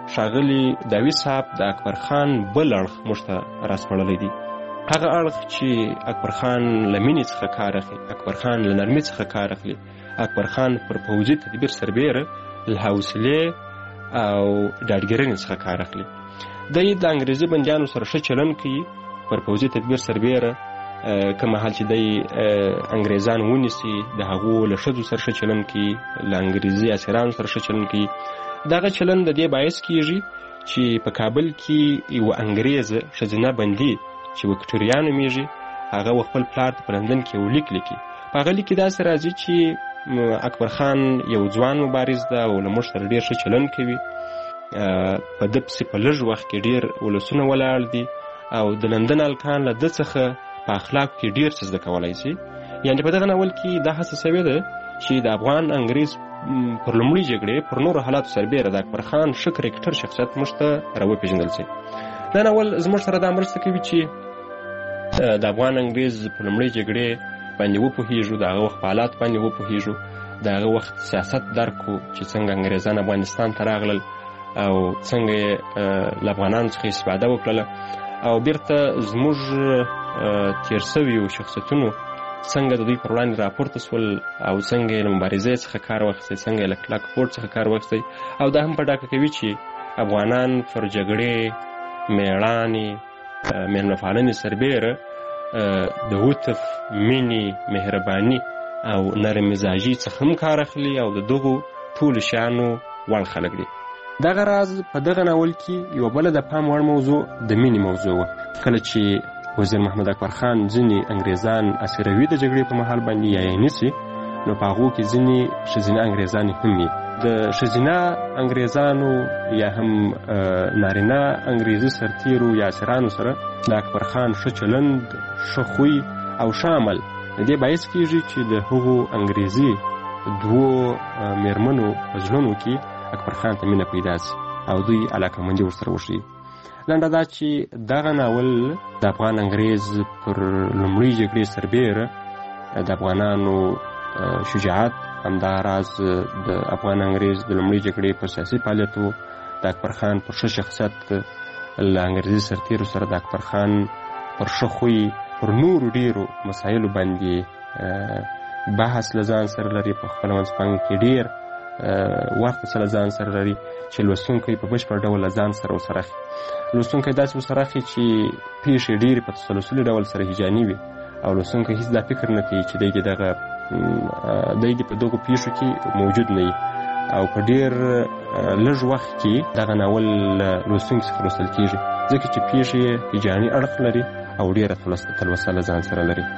ښاغلي داوي صاحب د اکبر خان بل اړخ موږ ته راسپړلی دی، هغه اړخ چې اکبر خان له مینې څخه کار اخلي، اکبر خان له نرمۍ څخه کار اخلي، اکبر خان پر پوځي تدبیر سربیره له حوصلې او ډاډګیرنې څخه کار اخلي. دی د انګریزي بندیانو سره ښه چلن کوي پر پوځي تدبیر سربیره، که مهال چې دی انګریزان ونیسي د هغو له ښځو سره ښه چلن کوي، له انګریزي اسیرانو سره ښه چلن کوي. دغه چلن د دې باعث کیږي چې په کابل کې یو انګریز ښځینه بندي چې وکټوریا نومیږي، هغه خپل پلار ته په لندن کې یو لیک لیکي. په هغه لیک کې داسې راځي چې اکبر خان یو ځوان مبارز ده او له موږ سره ډېر ښه چلن کوي، په ده پسې په لږ وخت کې ډېر ولسونه ولاړ دي او د لندن الکان له ده څخه په اخلاقو کې ډېر څه زده کولی شي. یعنې په دغه ناول کې دا هڅه شوې ده چې د افغان انګریز پر لومړۍ جګړې پر نورو حالاتو سربیره د اکبر خان ښه کرکټر شخصیت موږ ته راوپېژندل شي. دا ناول زموږ سره دا مرسته کوي چې د افغان انګریز په لومړۍ جګړې باندې وپوهېږو، د هغه وخت په حالات باندې وپوهېږو، د هغه وخت سیاست درک کړو چې څنګه انګریزان افغانستان ته راغلل او څنګه یې له افغانانو څخه استفاده وکړله او بیرته زموږ تېر سویو شخصیتونو څنګه د دوی پر وړاندې راپورته سول او څنګه یې له مبارزې څخه کار واخیستی، څنګه یې له کلک هوډ څخه کار واخیستی. او دا هم په ډاګه کوي چې افغانان پر جګړې، میړانې، میلمه پالنې سربیره د عطف، مینې، مهرباني او نرم مزاجي څخه هم کار اخلي او د دغو ټولو شیانو وړ خلک دي. دغه راز په دغه ناول کې یوه بله د پام وړ موضوع د مینې موضوع وه. کله چې وزیر محمد اکبر خان ځینې انګریزان اسیروي د جګړې په مهال باندې یا یې نیسي، نو په هغو کې ځینې ښځینه انګریزانې هم وي. د ښځینه انګریزانو یا هم نارینه انګریزي سرتیرو یا اسیرانو سره د اکبر خان ښه چلند، ښه خوی او ښه عمل د دې باعث کېږي چې د هغو انګریزي دوو میرمنو په زړونو کې اکبر خان ته مینه پیدا شي او دوی علاقمندي ورسره وښیي. لنډه دا چې دغه ناول د افغان انګریز پر لومړۍ جګړې سربیره د افغانانو شجاعت، همداراز د افغان انګریز د لومړۍ جګړې پر سیاسي فعالیتو، د اکبر خان پر ښه شخصیت، له انګریزي سرتیرو سره د اکبر خان پر ښه خوی، پر نورو ډېرو مسایلو باندې بحث له ځان سره لري. په خپله منځپانګه کې ډېر ورته څه له ځان سره لري چې لوستونکی په بشپړ ډول له ځان سره ورسره اخلي. لوستونکی داسې ورسره اخلي چې پیښې ډېرې په تسلسلي ډول سره هیجاني وي او لوستونکی هېڅ دا فکر نه کوي چې دی دې دغه دی دې په دغو پیښو کې موجود نه وي او په ډېر لږ وخت کې دغه ناول له لوستونکي څخه لوستل کېږي، ځکه چې پیښې یې هیجاني اړخ لري او ډېره تلوسه له ځان سره لري.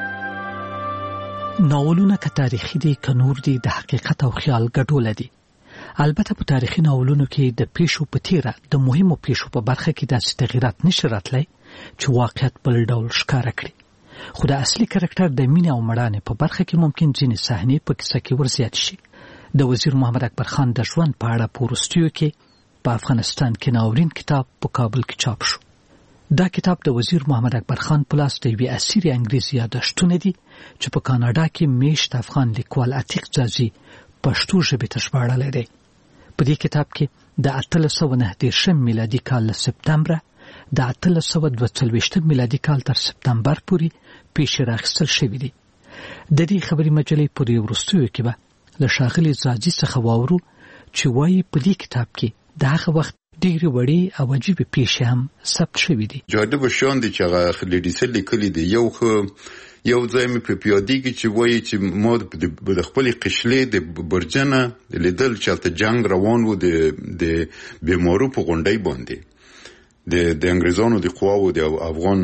ناولونه که تاریخي دي که نور دي د حقیقت او خیال ګډوله دي. البته په تاریخي ناولونو کې د پیښو په تیره د مهمو پیښو په برخه کې داسې تغیرات نشي راتلی چې واقعیت بل ډول ښکاره کړي، خو د اصلي کرکټر د مینې او مړانې په برخه کې ممکن ځینې صحنې په کیسه کې ورزیات شي. د وزیر محمد اکبر خان د ژوند په اړه په وروستیو کې په افغانستان کې ناورین کتاب په کابل کې چاپ شو. دا کتاب د وزیر محمد اکبر خان په لاس د یوې اسیرې انګریزي یادښتونه دي چې په کاناډا کې میشت افغان لیکوال عتیق ځاځي پښتو ژبې ته ژباړلی دی. په دې کتاب کې د اتلس سوه نهه دېرشم میلادي کال له سپتمبره د اتلس سوه دوه څلوېښتم میلادي کال تر سپتمبر پورې پیښې راخیستل شوي دي. د دې خبري مجلې په دې وروستیو کې به له ښاغلي ځاځي څخه واورو چې وایي په دې کتاب کې د هغه وخت ډېرې وړې او عجیبې پیښې هم ثبت شوي دي. جالبه شیان دي چې هغه لیډیسل لیکلي دي. یو خو یو ځای مې په پیادېږي چې وایي چې ما د خپلې قشلې د برجنه لیدل چې هلته جنګ روان و د بیمارو په غونډۍ باندې د انګریزانو د قواو د افغان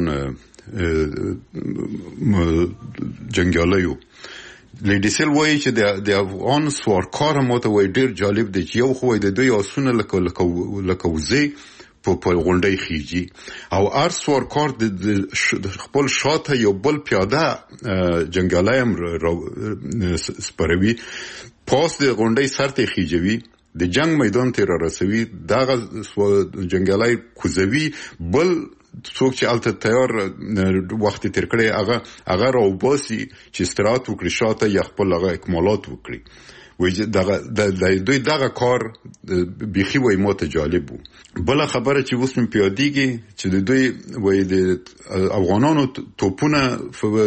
جنګیالیو. لیډیسل وایي چې د افغان سوارکار هم ماته وایي ډېر جالب دی چې یو خو وایي د دوی آسونه لکه وزې په غونډۍ خیږي او هر سوارکار د خپل شاته یو بل پیاده جنګیالی هم سپروي، پاس د غونډۍ سر ته خیجوي، د جنگ میدان ته را رسوي، دغه جنګیالی کوزوي، بل څوک چې هلته تیار وخت تیر کړی هغه هغه راوباسي چې استراحت وکړي شاته یا خپل هغه اکمالات وکړي. وای دغه د دوی دغه کار بيخي وای ماته جالب وو. بل خبره چې اوس مې پیادېږي چې د دوی وای د افغانانو توپونه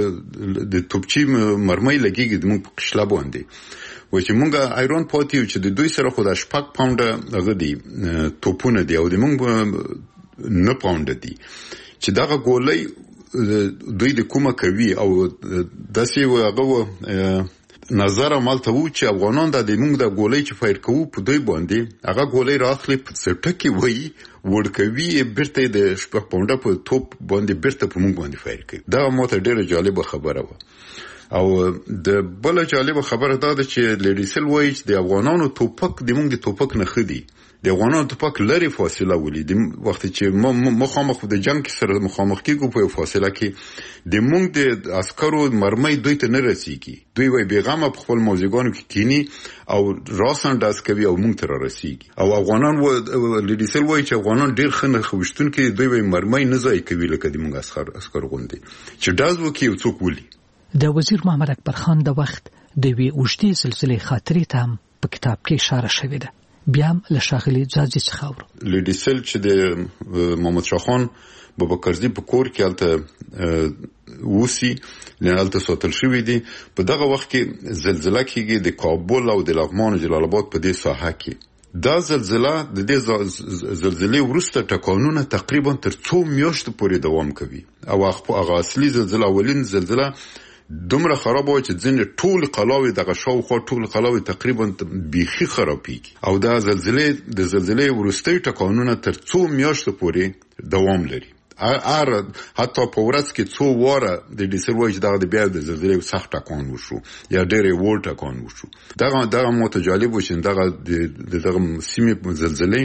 د توپچی مرمۍ لګيږي د موږ په قشله باندې و چې مونږه ایران پاتیو چې د دوی سره خو د شپږ پاونډه هغه دی توپونه دی او د مونږ نه پاونډه دی چې دغه ګولۍ دوی د کومه کوي او داسې هغه نظر عملته وو چې افغانان د مونږ د ګولۍ چې فایر کوو په دوی باندې هغه ګولۍ راخلي په سټکی وای ورکوي برته د شپږ پاونډه په توپ باندې برته په مونږ باندې فایر کوي. دا ماته ډیره جالبه خبره و. او د بل جالب خبره دا ده چې لیډیسل وایي چې د افغانانو توپک د موږ د توپک نه خدي د افغانانو توپک لري فاصله ولې د وخت چې مخامخ د جنگ سره مخامخ کېږو په فاصله کې د موږ د عسکرو مرمۍ دوی ته نه رسیږي. دوی وایي بیغمه په خپل موزیګانو کې کینی او راسن داس کوي او موږ ته رسیږي. او افغانان و لیډیسل وایي چې افغانان ډیر خنه خوشتون کې دوی وایي مرمۍ نه ځای کوي لکه د موږ عسکر عسکر غوندي چې داز وکي څوک ولي. د وزیر محمد اکبر خان د وخت د وی اوجدي سلسله خاطرې ته هم په کتاب کې اشاره شوې ده. بیا هم له شاغلي ځاځي څخه اورو. لیډیسل چې د محمد شاه خان بابکرزي په کور کې الته وسی لنالته ساتل شوې دي. په دغه وخت کې زلزلہ کېږي د کابل او د لغمان او جلال آباد په دې ساحه کې. دا زلزلہ د دې زلزلې وروسته ټکانونه تقریبا تر څو میاشتو پورې دوام کوي او هغه اصلي زلزلہ اولین زلزلہ دومره خراب و چې ځینې ټول قلاوي دغه شاوخوا ټول قلاوي تقریبا بيخي خرابېږي او دا زلزلې د زلزلې وروستي ټکانونه تر څو میاشتو پورې دوام لري. ار حتی په ورځ کې څو واره د ډیسل وایي دغه د بیا د زلزلې سخت ټکان وشو یا ډېرې وړ ټکان وشو. دغه دغه متجالب و چې دغه د دغه سیمې زلزلې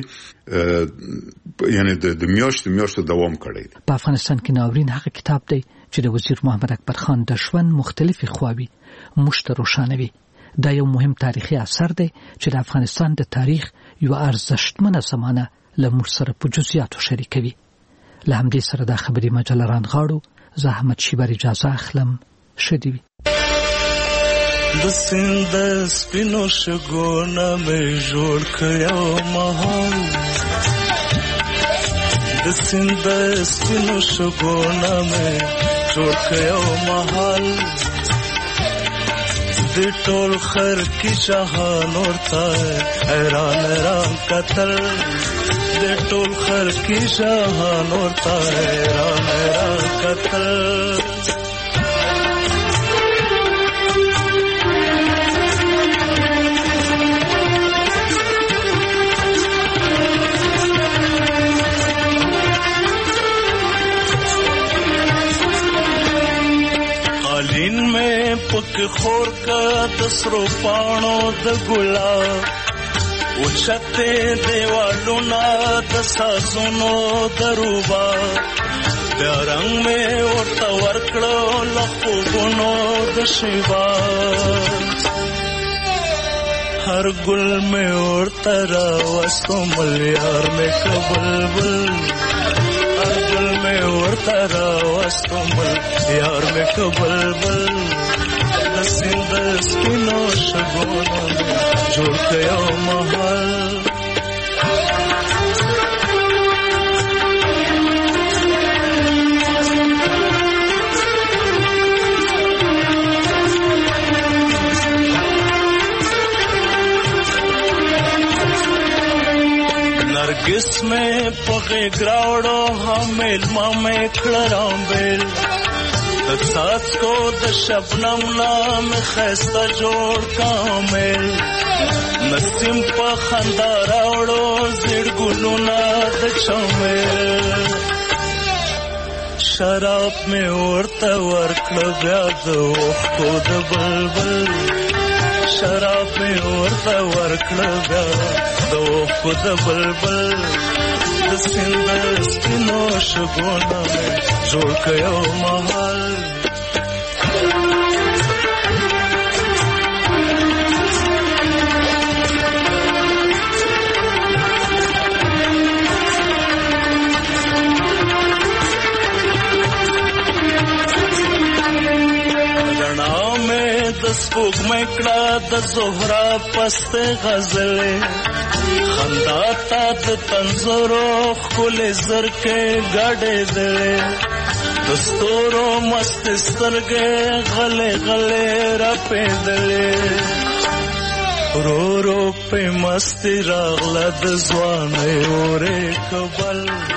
یعنی د میاشتو میاشتو دوام کړی. په افغانستان کې ناورین هغه کتاب دی چې د وزیر محمد اکبر خان د ژوند مختلفي خواوې موږ ته روښانوي. دا یو مهم تاریخي اثر دی چې د افغانستان د تاریخ یو ارزښتمنه زمانه له موږ سره په جزئیاتو شریکوي. له همدې سره د خبري مجله رانغاړو زه احمد شیبر اجازه اخلم. ښه دې وي. د سیند سپینو شګونه مې جوړ کړو مهال د سیند سپینو شګونه مې جوړ کړو مهال د ټول خر کی شاهان ورته حیران حیران قتل د ټول خر کی شاهان ورته حیران حیران قتل. پک خور کا دسرو پانو د ګلاب او چته دیوالو نا د سازونو دروبا د رنگ میں ورته ورکړو لخوبونو د شیوا هر ګل میں ورته را وستو ملیار میں کبلبل هر ګل میں ورته را وستو ملیار میں کبلبل سیند سپینو شګونه جوړ کړو مهال नरगिस में पगे ग्रावड़ो हमेल मामे खड़राम बेल साथ को द शबनम नाम खस्ता जोड़ कामेल नसीम पा खंदा रावड़ो जिड़ गुलुना द चमेल शराब में उड़ता वर्कल ब्याद को द बलबल शराब में उड़ता वर्कल ब्याद को द बलबल सिंध स्पिनो शगोना में जोड़ कयो महल रना में द سپوږمۍ کړه د زهرا پسته غزلې خندا تا د تنزورو ښکلې زرکې ګډې دلې د ستورو مست سترګې غلې غلې راپېدلې رو رو په مستی راغله د ځوانۍ اورې کبل